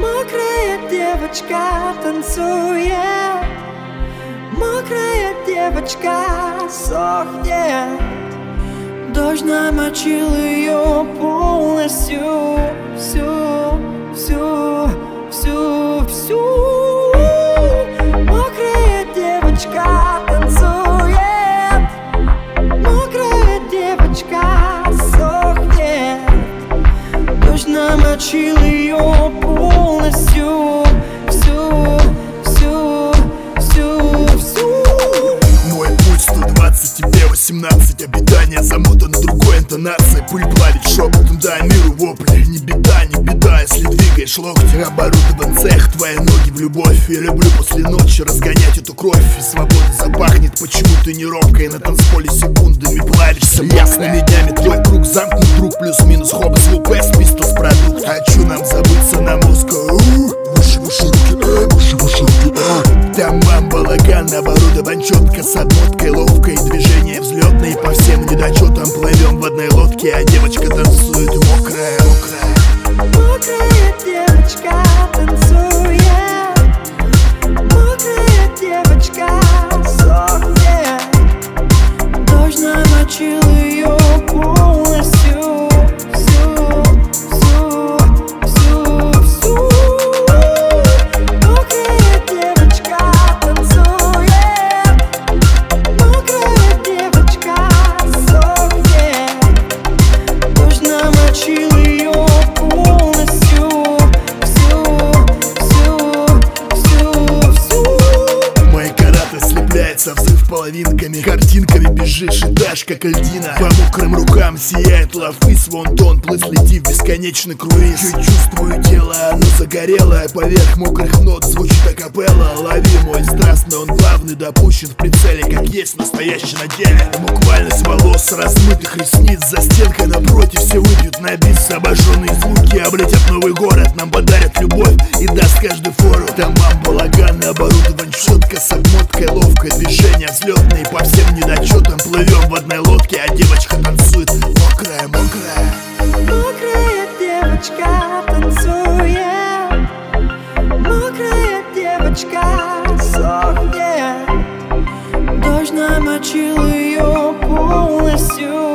Мокрая девочка танцует, мокрая девочка сохнет. Дождь намочил ее полностью, всю. Мокрая девочка танцует, мокрая девочка сохнет. Дождь намочил ее полностью, всю. Мой путь 120, тебе 18. Обитание замотано другой интонацией. Пыль плавит шепотом, дай миру вопли. Не беда, если двигаешь локти. Оборудован цех, твои ноги в любовь. Я люблю после ночи разгонять эту кровь. И свобода запахнет, почему ты не робкой. На танцполе секундами плавишься. Ясными днями твой круг замкнут друг. Плюс-минус хоп, звук, West Pistols продукт. Хочу нам забыться на мозгу. Выше руки, Там балаган, оборудован четко, с отмоткой ловкой. Движение взлетное, по всем недочетам плывем в одной лодке. А девочка танцует мокрая. Мокрая девочка танцует, мокрая девочка сохнет. Дождь намочил ее полностью, всю. Мокрая девочка танцует, мокрая девочка сохнет. Дождь намочил ее полностью, всю. Мои караты слепляется взрыв половинками. Картинками бежишь и дашь, как льдина. По мокрым рукам сияет лавфис. Вон тон, плыть лети в бесконечный круиз. Чуть чувствую тело, оно загорелое. Поверх мокрых нот звучит акапелла. Лови мой страстный, он плавный, допущен в прицеле, как есть настоящий на деле. Буквальность волос, размытых ресниц. За стенкой напротив все выпьют на бис. Обожженные звуки облетят новый город. Нам подарят любовь и даст каждый фору. Там балаган, оборудован четко, с обмоткой ловкое. Движение взлетные, по всем недочетам плывем в одной лодке. А девочка танцует мокрая. Мокрая девочка танцует, мокрая девочка сохнет. Дождь намочил ее полностью.